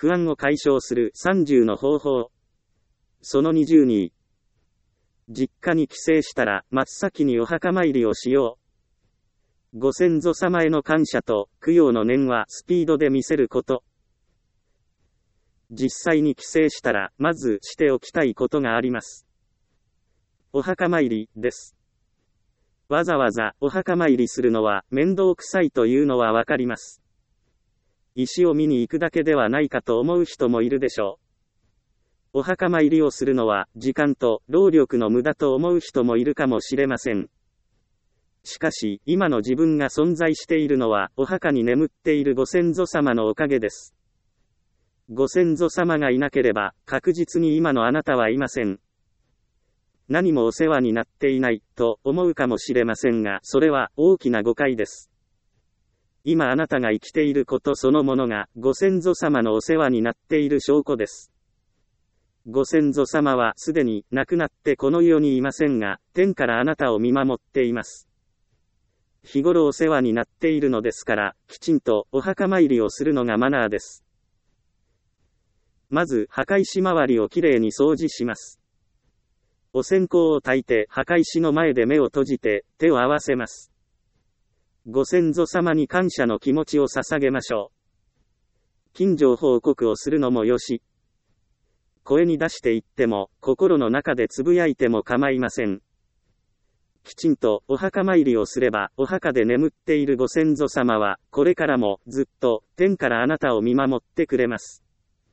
不安を解消する30の方法。その22。実家に帰省したら真っ先にお墓参りをしよう。ご先祖様への感謝と供養の念はスピードで見せること。実際に帰省したらまずしておきたいことがあります。お墓参りです。わざわざお墓参りするのは面倒くさいというのはわかります。石を見に行くだけではないかと思う人もいるでしょう。お墓参りをするのは時間と労力の無駄と思う人もいるかもしれません。しかし、今の自分が存在しているのはお墓に眠っているご先祖様のおかげです。ご先祖様がいなければ確実に今のあなたはいません。何もお世話になっていないと思うかもしれませんが、それは大きな誤解です。今あなたが生きていることそのものがご先祖様のお世話になっている証拠です。ご先祖様はすでに亡くなってこの世にいませんが、天からあなたを見守っています。日頃お世話になっているのですから、きちんとお墓参りをするのがマナーです。まず、墓石周りをきれいに掃除します。お線香を焚いて墓石の前で目を閉じて手を合わせます。ご先祖様に感謝の気持ちを捧げましょう。近所報告をするのもよし。声に出して言っても、心の中でつぶやいても構いません。きちんとお墓参りをすれば、お墓で眠っているご先祖様は、これからもずっと天からあなたを見守ってくれます。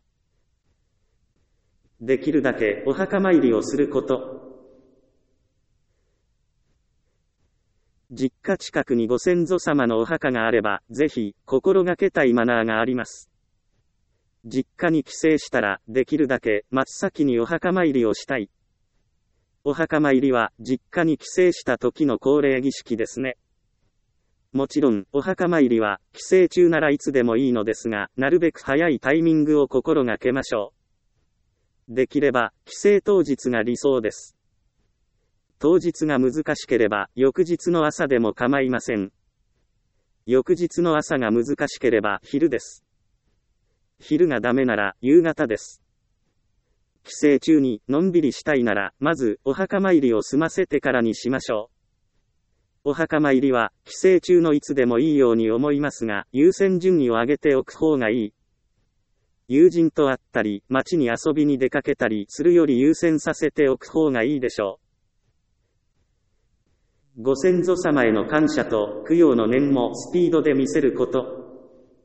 できるだけお墓参りをすること。実家近くにご先祖様のお墓があれば、ぜひ心がけたいマナーがあります。実家に帰省したら、できるだけ真っ先にお墓参りをしたい。お墓参りは実家に帰省した時の恒例儀式ですね。もちろん、お墓参りは帰省中ならいつでもいいのですが、なるべく早いタイミングを心がけましょう。できれば、帰省当日が理想です。当日が難しければ、翌日の朝でも構いません。翌日の朝が難しければ、昼です。昼がダメなら、夕方です。帰省中に、のんびりしたいなら、まず、お墓参りを済ませてからにしましょう。お墓参りは、帰省中のいつでもいいように思いますが、優先順位を上げておく方がいい。友人と会ったり、街に遊びに出かけたりするより優先させておく方がいいでしょう。ご先祖様への感謝と供養の念もスピードで見せること。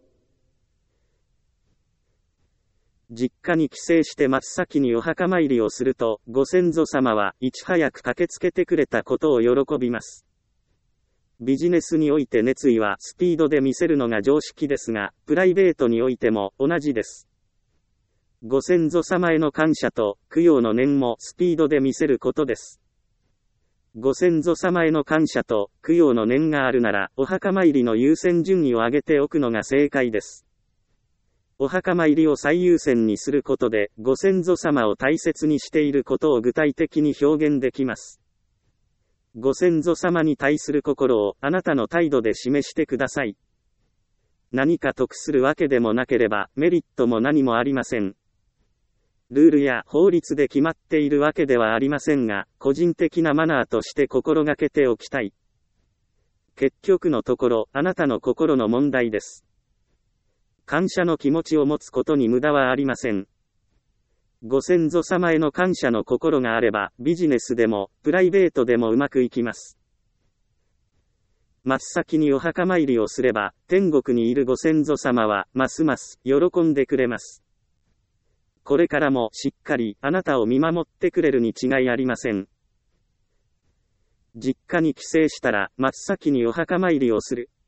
実家に帰省して真っ先にお墓参りをすると、ご先祖様はいち早く駆けつけてくれたことを喜びます。ビジネスにおいて熱意はスピードで見せるのが常識ですが、プライベートにおいても同じです。ご先祖様への感謝と供養の念もスピードで見せることです。ご先祖様への感謝と供養の念があるなら、お墓参りの優先順位を上げておくのが正解です。お墓参りを最優先にすることで、ご先祖様を大切にしていることを具体的に表現できます。ご先祖様に対する心をあなたの態度で示してください。何か得するわけでもなければ、メリットも何もありません。ルールや法律で決まっているわけではありませんが、個人的なマナーとして心がけておきたい。結局のところ、あなたの心の問題です。感謝の気持ちを持つことに無駄はありません。ご先祖様への感謝の心があれば、ビジネスでも、プライベートでもうまくいきます。真っ先にお墓参りをすれば、天国にいるご先祖様は、ますます喜んでくれます。これからもしっかりあなたを見守ってくれるに違いありません。実家に帰省したら真っ先にお墓参りをする。